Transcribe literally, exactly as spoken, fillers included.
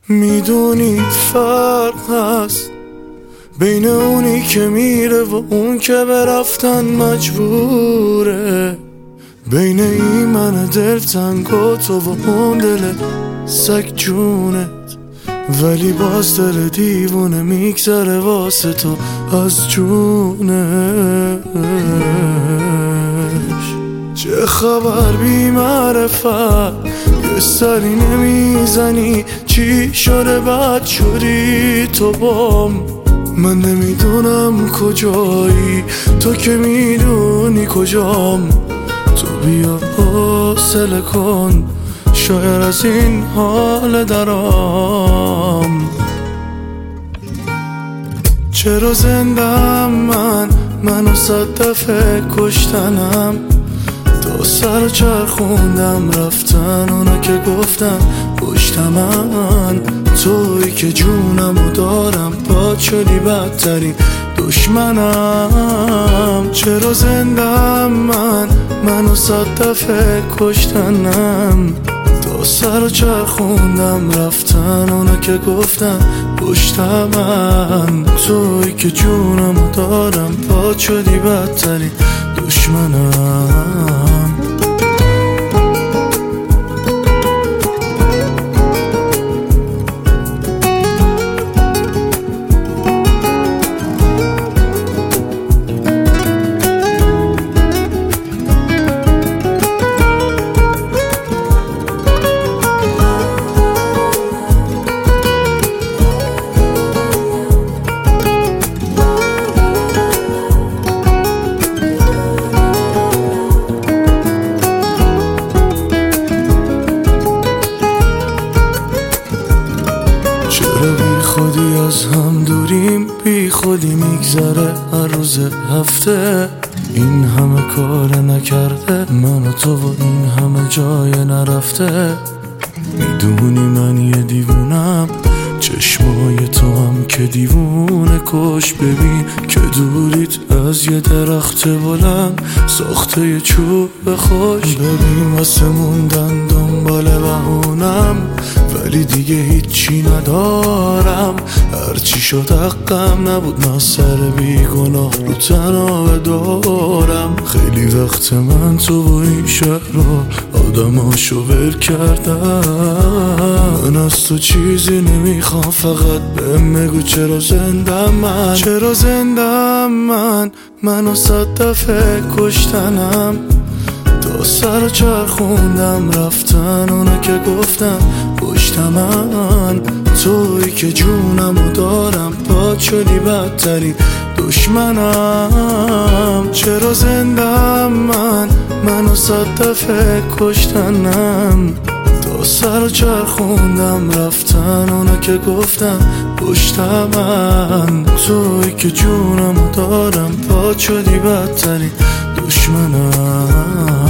میدونی فرق هست بین اونی که میره و اون که به رفتن مجبوره، بین این من دلتنگ و تو و اون دل سگ جونت، ولی باز دل دیوونه میگذره واسه تو از جونش. چه خبر بی معرفت یه سری نمیزنی، چی شده بد شدی تو بام؟ من نمیدونم کجایی، تو که میدونی کجام. تو بیا حوصله کن، شاید از این حال درام. چرا زندم من، منو صد دفعه کشتنم، تا سر چرخوندم رفتن اونا که گفتن پشت من. تویی که جونمو دارم، پات شدی بدترین دشمنم. چرا زندم من، منو صد دفعه کشتنم، تا سر چرخوندم رفتن اونا که گفتن پشت من. تویی که جونمو دارم، پات شدی بدترین دشمنم. بی خودی از هم دوریم، بی خودی میگذره هر روز هفته. این همه کار نکرده من و تو و این همه جای نرفته. میدونی من یه دیوونم، چشمای تو هم که دیوونه کش. ببین که دوریت از یه درخت بلند، ساخته یه چوب خوش. ببین واسه موندن دنبال بهونم، ولی دیگه هیچی ندارم. هرچی شد حقم نبود، من سر بیگناه رو تنها دارم. خیلی وقت من تو و این شهر رو آدماشو ول کردم. من از تو چیزی نمیخوام، فقط بهم بگو چرا زندم من. چرا زندم من، منو صد دفعه کشتنم، تا سر چرخوندم رفتن اونا که گفتن پشت من. تویی که جونمو دارم، پات شدی بدترین دشمنم. چرا زندم من، منو صد دفعه کشتنم، تا سر چرخوندم رفتن اونا که گفتن پشت من. تویی که جونمو دارم، پات شدی بدترین دشمنم.